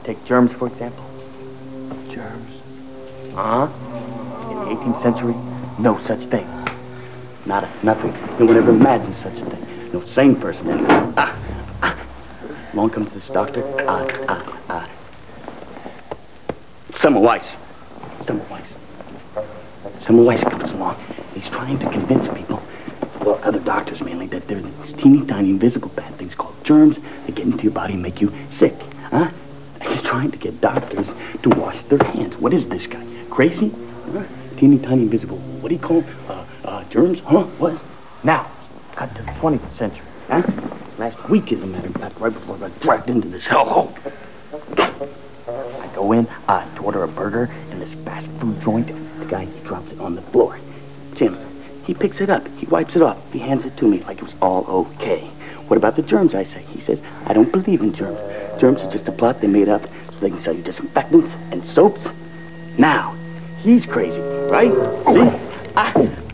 Take germs, for example. Germs? Uh-huh. In the 18th century, no such thing. Nothing. No one ever imagined such a thing. No sane person. Along comes this doctor. Semmelweis. Semmelweis comes along. He's trying to convince people, well, other doctors mainly, that there's these teeny tiny invisible bad things called germs that get into your body and make you sick. Huh? He's trying to get doctors to wash their hands. What is this guy? Crazy? Huh? Teeny tiny invisible, what do you call them? Germs? Huh? What? Now, cut to the 20th century. Huh? Last week, as a matter of fact, right before I got dragged into this hellhole. I go in, to order a burger in this fast food joint. The guy, he drops it on the floor. Jim, he picks it up, he wipes it off, he hands it to me like it was all okay. What about the germs, I say? He says, I don't believe in germs. Germs are just a plot they made up so they can sell you disinfectants and soaps. Now, he's crazy, right? See?